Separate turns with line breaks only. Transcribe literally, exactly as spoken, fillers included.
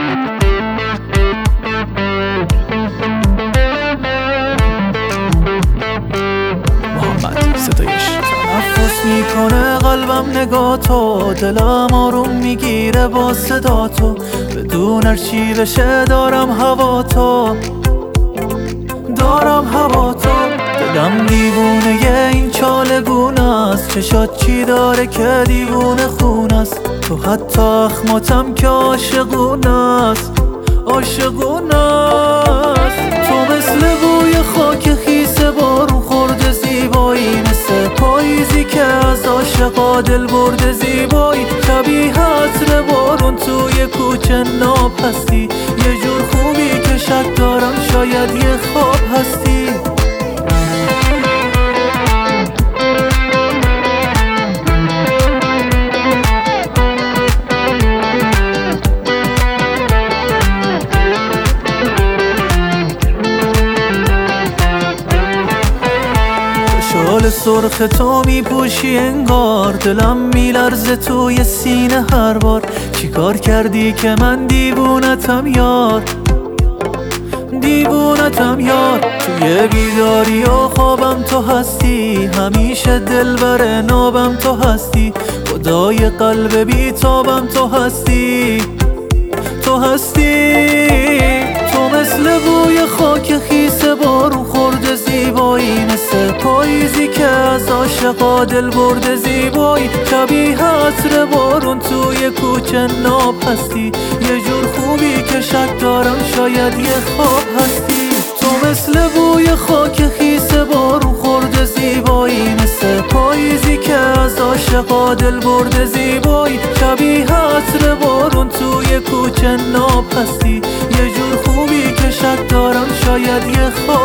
محمد ستایش.
تنفس میکنه قلبم نگاه تو، دلم آروم میگیره با صدا تو، بدون هر چی بشه دارم هوا تو، دارم هوا تو. دلم دیوونه ی این چالگونه است، چشات چی داره که دیوونه خون است، تو حتی اخماتم که عاشقونه است، عاشقونه است. تو مثل بوی خاک خیس بارون خورده زیبایی، مثل پاییزی که از عاشقا دل برده زیبایی، شبیه عطر بارون توی کوچه ناب هستی، یه جور خوبی که شک دارم شاید یه خواب هستی. شال سرخ تو میپوشی انگار، دلم میلرزه توی سینه هر بار، چیکار کردی که من دیوونتم یار، دیوونتم یار. توی بیداری و خوابم تو هستی، همیشه دلبر نابم تو هستی، خدای قلب بیتابم تو هستی، تو هستی. تو مثل بوی خاک خیس بارون خورده زیبایی، مثل پاییزی که از عاشقا دل برده زیبایی، شبیه عطر بارون توی کوچه ناب هستی، یه جور خوبی که شک دارم شاید یه خواب هستی. تو مثل بوی خاک خیس بارون خورده زیبایی، مثل پاییزی که از عاشقا دل برده زیبایی، شبیه عطر بارون توی کوچه ناب هستی، یه جور خوبی که شک دارم شاید یه خواب